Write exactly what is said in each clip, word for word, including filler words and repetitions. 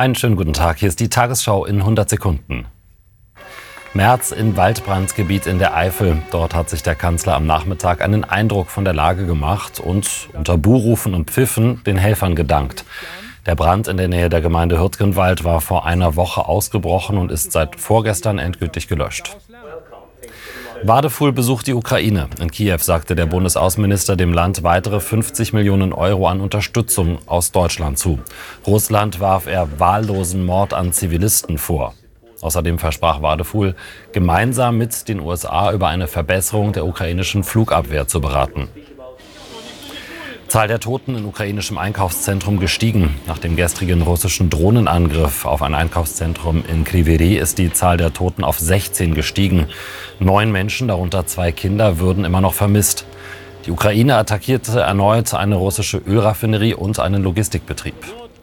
Einen schönen guten Tag, hier ist die Tagesschau in hundert Sekunden. März in Waldbrandgebiet in der Eifel. Dort hat sich der Kanzler am Nachmittag einen Eindruck von der Lage gemacht und unter Buhrufen und Pfiffen den Helfern gedankt. Der Brand in der Nähe der Gemeinde Hürtgenwald war vor einer Woche ausgebrochen und ist seit vorgestern endgültig gelöscht. Wadefuhl besucht die Ukraine. In Kiew sagte der Bundesaußenminister dem Land weitere fünfzig Millionen Euro an Unterstützung aus Deutschland zu. Russland warf er wahllosen Mord an Zivilisten vor. Außerdem versprach Wadefuhl, gemeinsam mit den U S A über eine Verbesserung der ukrainischen Flugabwehr zu beraten. Zahl der Toten in ukrainischem Einkaufszentrum gestiegen. Nach dem gestrigen russischen Drohnenangriff auf ein Einkaufszentrum in Kryvyi Rih ist die Zahl der Toten auf sechzehn gestiegen. Neun Menschen, darunter zwei Kinder, würden immer noch vermisst. Die Ukraine attackierte erneut eine russische Ölraffinerie und einen Logistikbetrieb.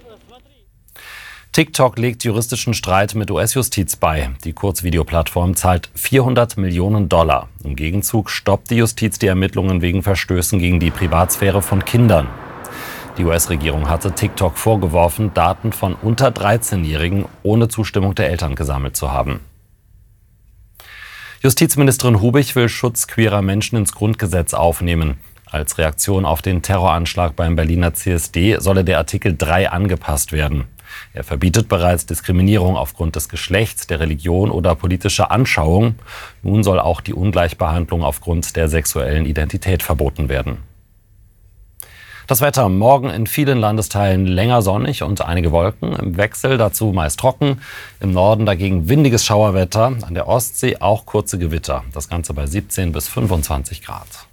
TikTok legt juristischen Streit mit U S-Justiz bei. Die Kurzvideoplattform zahlt vierhundert Millionen Dollar. Im Gegenzug stoppt die Justiz die Ermittlungen wegen Verstößen gegen die Privatsphäre von Kindern. Die U S-Regierung hatte TikTok vorgeworfen, Daten von unter dreizehnjährigen ohne Zustimmung der Eltern gesammelt zu haben. Justizministerin Hubich will Schutz queerer Menschen ins Grundgesetz aufnehmen. Als Reaktion auf den Terroranschlag beim Berliner C S D solle der Artikel drei angepasst werden. Er verbietet bereits Diskriminierung aufgrund des Geschlechts, der Religion oder politischer Anschauung. Nun soll auch die Ungleichbehandlung aufgrund der sexuellen Identität verboten werden. Das Wetter: Morgen in vielen Landesteilen länger sonnig und einige Wolken. Im Wechsel dazu meist trocken. Im Norden dagegen windiges Schauerwetter. An der Ostsee auch kurze Gewitter. Das Ganze bei siebzehn bis fünfundzwanzig Grad.